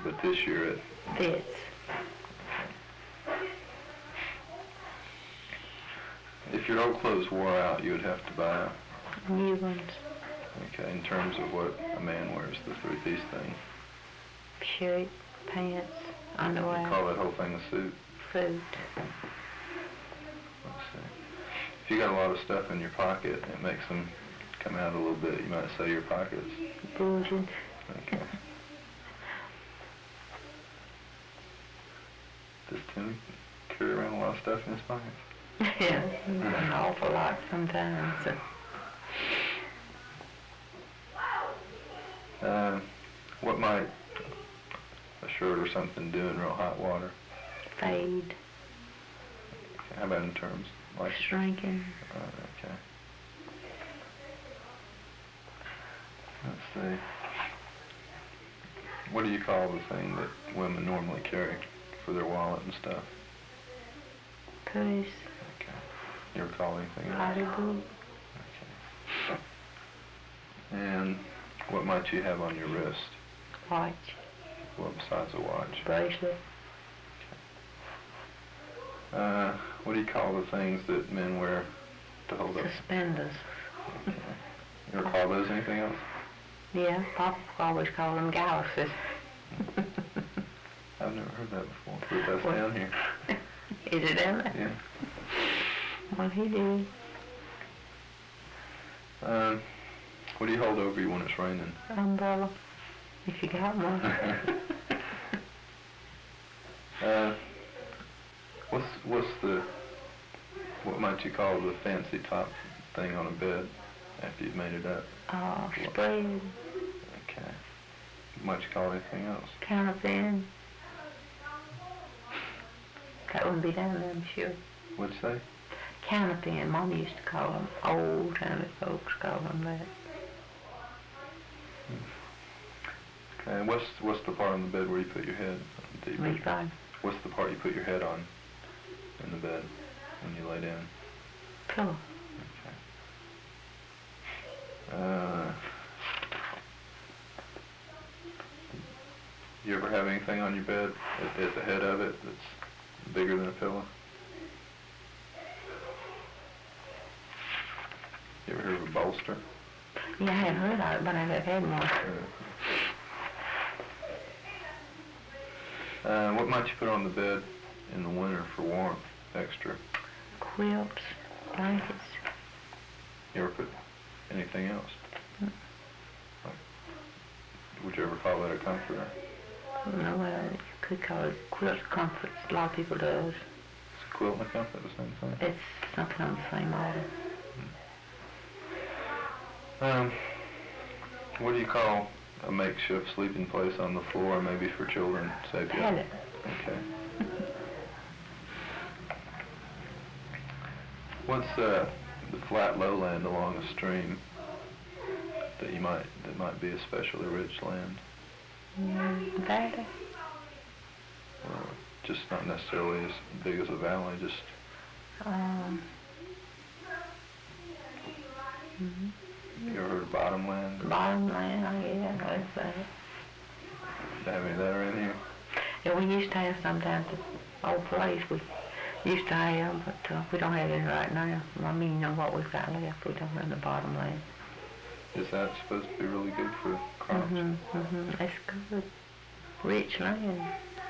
But this year it fits. If your old clothes wore out, you would have to buy. New ones. Okay, in terms of what a man wears, the three-piece thing. Shirt, pants, underwear. You call that whole thing a suit? Suit. Let's see. If you got a lot of stuff in your pocket, it makes them come out a little bit. You might say your pockets. Bulging. Okay. Does Tim carry around a lot of stuff in his pockets? Yeah, an awful lot sometimes. What might a shirt or something do in real hot water? Fade. Okay, how about in terms like shrinking? Okay. Let's see. What do you call the thing that women normally carry for their wallet and stuff? Purse. Okay. You ever call anything else? Pocketbook. Okay. And what might you have on your wrist? Watch. What besides a watch? Bracelet. What do you call the things that men wear to hold up? Suspenders. Okay. You ever call those anything else? Yeah, Papa always called them galluses. I've never heard that before. But that's down here. Is it down there? Yeah. Well, he did. What do you hold over you when it's raining? Umbrella. If you got one. What might you call the fancy top thing on a bed after you've made it up? Spread. Okay. Might you call it anything else? Counterpin. That wouldn't be down there, I'm sure. What'd you say? Counterpin. Mom used to call them. Old timey folks call them that. Okay. And what's the part on the bed where you put your head? What's the part you put your head on in the bed when you lay down? Pillow. Okay. You ever have anything on your bed at the head of it that's bigger than a pillow? You ever heard of a bolster? Yeah, I have heard of it, but I never had one. What might you put on the bed in the winter for warmth, extra? Quilts, blankets. You ever put anything else? Would you ever call that a comforter? No, you could call it quilt comforts. A lot of people does. Is a quilt and a comfort the same thing? It's something on the same order. What do you call a makeshift sleeping place on the floor, maybe for children? Pallet. Okay. What's the flat lowland along a stream that might be especially rich land? Valley. Well, just not necessarily as big as a valley, just. You ever heard of bottomland? Bottomland, yeah, that's that. Do you have any of that around here? Yeah, we used to have sometimes at the old place. We used to have, but we don't have any right now. I mean, you know what we've got left. We don't have the bottomland. Is that supposed to be really good for crops? That's good. Rich land.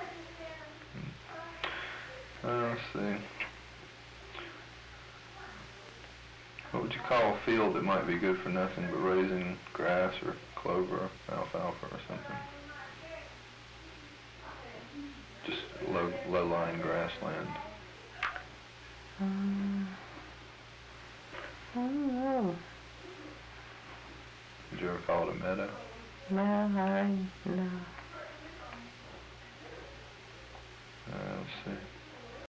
Let's see. What would you call a field that might be good for nothing but raising grass or clover or alfalfa or something? Just low-lying grassland. I don't know. Did you ever call it a meadow? No. Let's see.